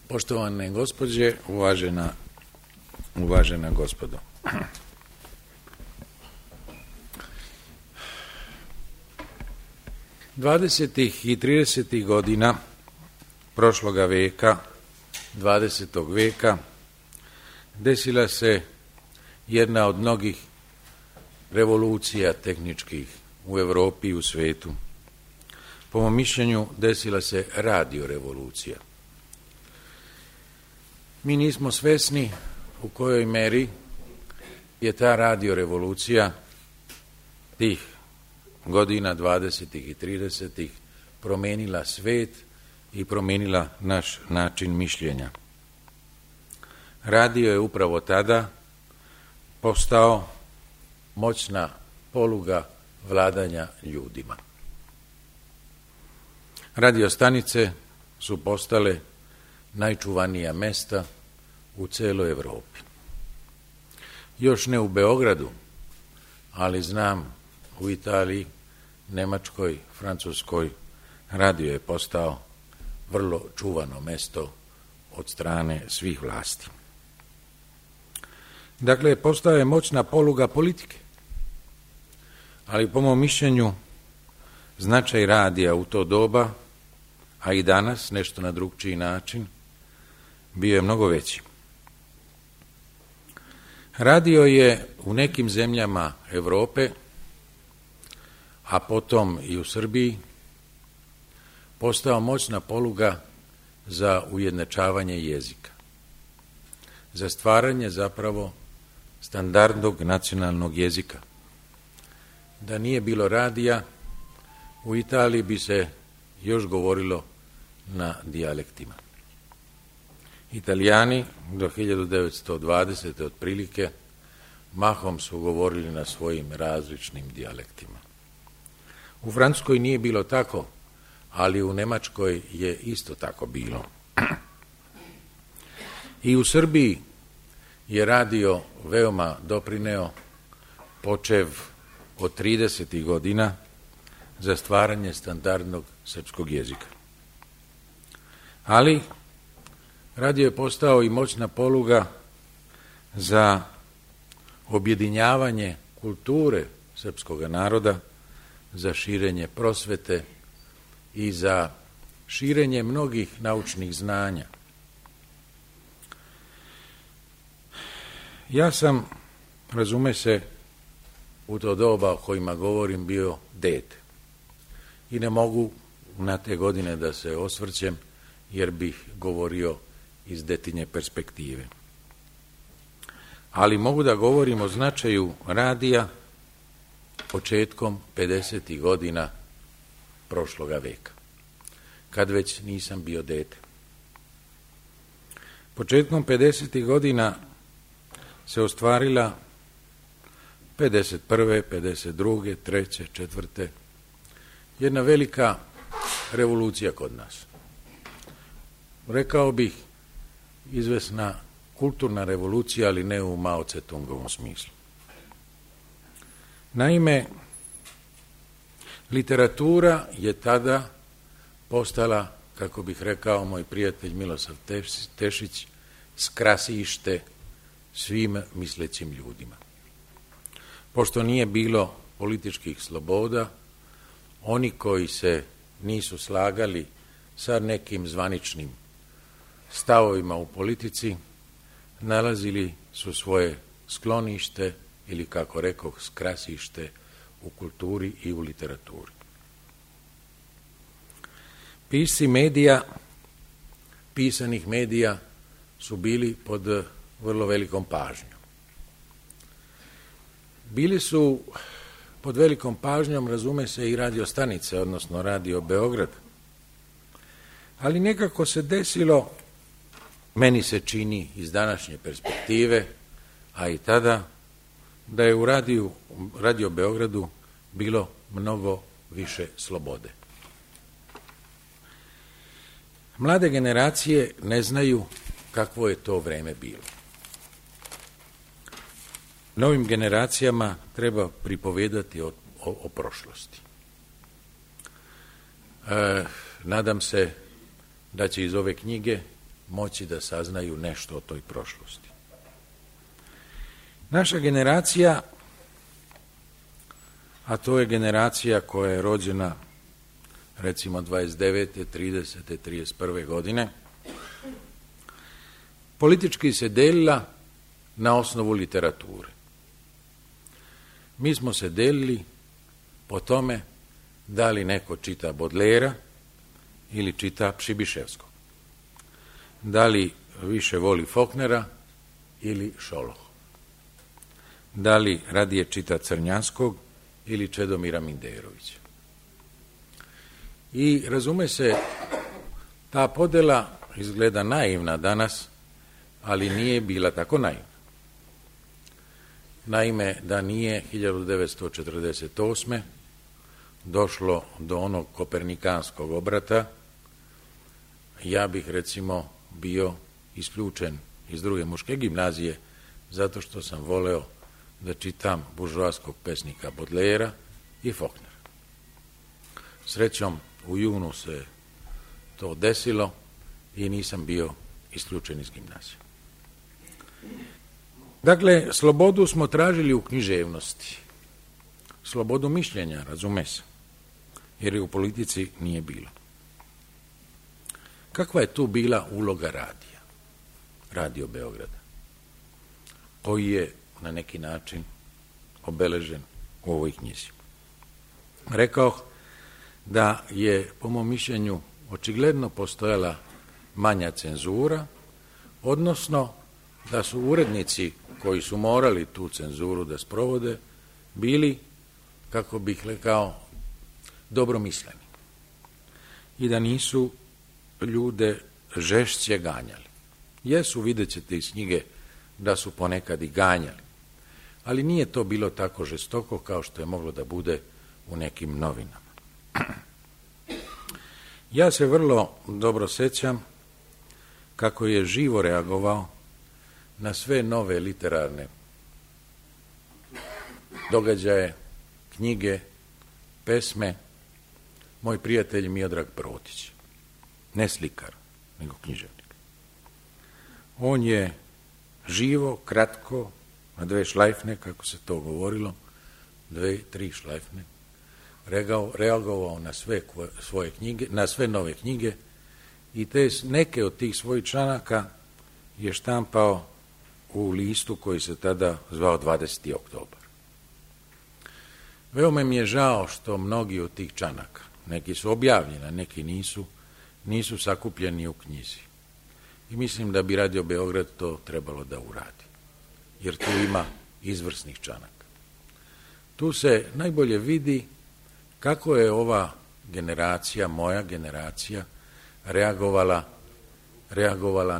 Poštovane gospođe, uvažena gospodo. Dvadesetih i 30. godina prošloga veka, 20. veka, desila se jedna od mnogih revolucija tehničkih u Europi i u svetu. Po mom mišljenju desila se radio revolucija. Mi nismo svesni u kojoj meri je ta radio revolucija tih godina 20. i 30. promenila svet i promenila naš način mišljenja. Radio je upravo tada postao moćna poluga vladanja ljudima. Radio stanice su postale najčuvanija mesta u celoj Evropi. Još ne u Beogradu, ali znam u Italiji, Nemačkoj, Francuskoj, radio je postao vrlo čuvano mesto od strane svih vlasti. Dakle, postao je moćna poluga politike, ali po mom mišljenju značaj radija u to doba, a i danas nešto na drugčiji način, bio je mnogo veći. Radio je u nekim zemljama Evrope, a potom i u Srbiji, postao moćna poluga za ujednačavanje jezika, za stvaranje zapravo standardnog nacionalnog jezika. Da nije bilo radija, u Italiji bi se još govorilo na dijalektima. Italijani do 1920. otprilike mahom su govorili na svojim različnim dijalektima. U Francuskoj nije bilo tako, ali u Nemačkoj je isto tako bilo. I u Srbiji je radio veoma doprineo, počev od 30. godina, za stvaranje standardnog srpskog jezika. Ali radio je postao i moćna poluga za objedinjavanje kulture srpskog naroda, za širenje prosvete i za širenje mnogih naučnih znanja. Ja sam, razume se, u to doba o kojima govorim bio dete i ne mogu na te godine da se osvrćem jer bih govorio iz detinje perspektive. Ali mogu da govorim o značaju radija početkom 50. godina prošloga veka, kad već nisam bio dete. Početkom 50. godina se ostvarila 51., 52., 3., 4. jedna velika revolucija kod nas. Rekao bih izvesna kulturna revolucija, ali ne u Mao Tse-tungovom smislu. Naime, literatura je tada postala, kako bih rekao moj prijatelj Milosav Tešić, skrasište svim mislećim ljudima. Pošto nije bilo političkih sloboda, oni koji se nisu slagali sa nekim zvaničnim stavovima u politici, nalazili su svoje sklonište ili, kako rekoh, skrasište u kulturi i u literaturi. Pisci medija, pisanih medija, su bili pod vrlo velikom pažnjom. Bili su pod velikom pažnjom, razume se, i radio stanice, odnosno Radio Beograd. Ali nekako se desilo, meni se čini iz današnje perspektive, a i tada, da je u Radio Beogradu bilo mnogo više slobode. Mlade generacije ne znaju kakvo je to vreme bilo. Novim generacijama treba pripovedati o prošlosti. Nadam se da će iz ove knjige moći da saznaju nešto o toj prošlosti. Naša generacija, a to je generacija koja je rođena recimo 29., 30., 31. godine, politički se delila na osnovu literature. Mi smo se delili po tome da li neko čita Bodlera ili čita Přibiševskog. Da li više voli Faulknera ili Šoloha. Da li radije čita Crnjanskog ili Čedomira Minderovića. I razume se, ta podela izgleda naivna danas, ali nije bila tako naivna. Naime, da nije 1948. došlo do onog kopernikanskog obrata, ja bih recimo bio isključen iz druge muške gimnazije zato što sam voleo da čitam buržoaskog pesnika Bodlera i Faulknera. Srećom, u junu se to desilo i nisam bio isključen iz gimnazije. Dakle, slobodu smo tražili u književnosti. Slobodu mišljenja, razume se, jer je u politici nije bilo. Kakva je tu bila uloga radija? Radio Beograda, koji je na neki način obeležen u ovoj knjizi. Rekao da je, po mom mišljenju, očigledno postojala manja cenzura, odnosno da su urednici koji su morali tu cenzuru da sprovode bili, kako bih rekao, dobromisleni i da nisu ljude žešće ganjali. Jesu, vidjet ćete iz knjige, da su ponekad i ganjali, ali nije to bilo tako žestoko kao što je moglo da bude u nekim novinama. Ja se vrlo dobro sećam kako je živo reagovao na sve nove literarne događaje, knjige, pesme, moj prijatelj Miodrag Protić. Ne slikar, nego književnik. On je živo, kratko, na 2 šlajfne, kako se to govorilo, 2, 3 šlajfne, reagovao na sve svoje knjige, na sve nove knjige i neke od tih svojih članaka je štampao u listu koji se tada zvao 20. oktobar. Veoma mi je žao što mnogi od tih članaka, neki su objavljeni, neki nisu sakupljeni u knjizi. I mislim da bi Radio Beograd to trebalo da uradi, jer tu ima izvrsnih članaka. Tu se najbolje vidi kako je ova generacija, moja generacija, reagovala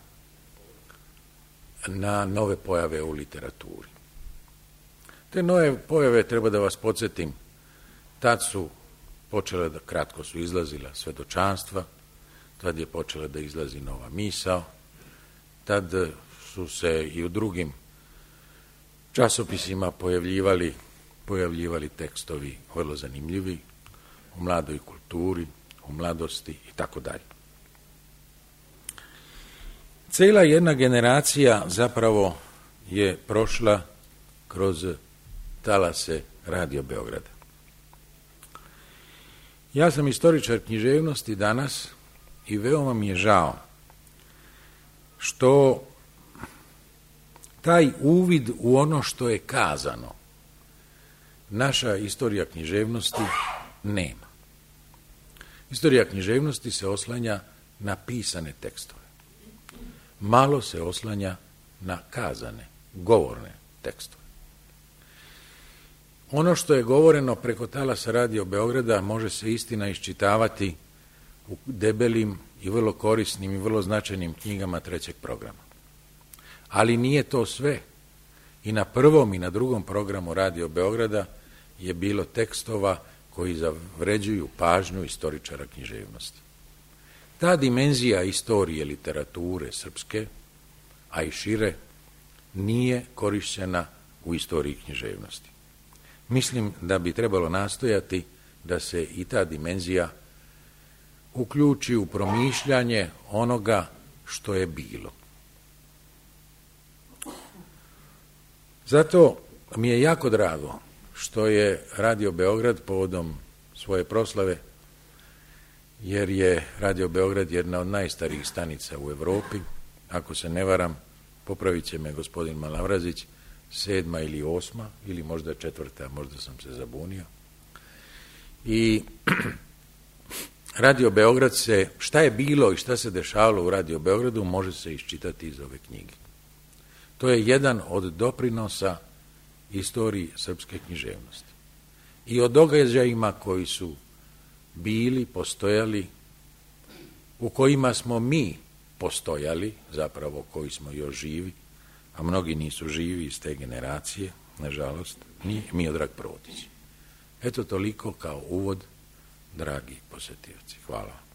na nove pojave u literaturi. Te nove pojave, treba da vas podsjetim, tad su počele da, kratko su izlazila svedočanstva, tad je počela da izlazi nova misao, tad su se i u drugim časopisima pojavljivali tekstovi vrlo zanimljivi, u mladoj kulturi, u mladosti i tako dalje. Cela jedna generacija zapravo je prošla kroz talase Radio Beograda. Ja sam istoričar književnosti danas i veoma mi je žao što taj uvid u ono što je kazano naša istorija književnosti nema. Istorija književnosti se oslanja na pisane tekstove. Malo se oslanja na kazane, govorne tekstove. Ono što je govoreno preko talasa Radio Beograda može se istina iščitavati u debelim i vrlo korisnim i vrlo značajnim knjigama 3. programa. Ali nije to sve. I na 1. i na 2. programu Radio Beograda je bilo tekstova koji zavređuju pažnju istoričara književnosti. Ta dimenzija istorije literature srpske, a i šire, nije korišćena u istoriji književnosti. Mislim da bi trebalo nastojati da se i ta dimenzija uključi u promišljanje onoga što je bilo. Zato mi je jako drago što je Radio Beograd povodom svoje proslave, jer je Radio Beograd jedna od najstarijih stanica u Evropi, ako se ne varam, popravit će me gospodin Malavrazić, 7. ili 8. ili možda 4. možda sam se zabunio. I Radio Beograd šta je bilo i šta se dešavalo u Radio Beogradu može se iščitati iz ove knjige. To je jedan od doprinosa istoriji srpske književnosti. I o događajima koji su bili, postojali, u kojima smo mi postojali, zapravo koji smo još živi, a mnogi nisu živi iz te generacije, nažalost, ni Miodrag Protić. Eto toliko kao uvod, dragi posetioci. Hvala.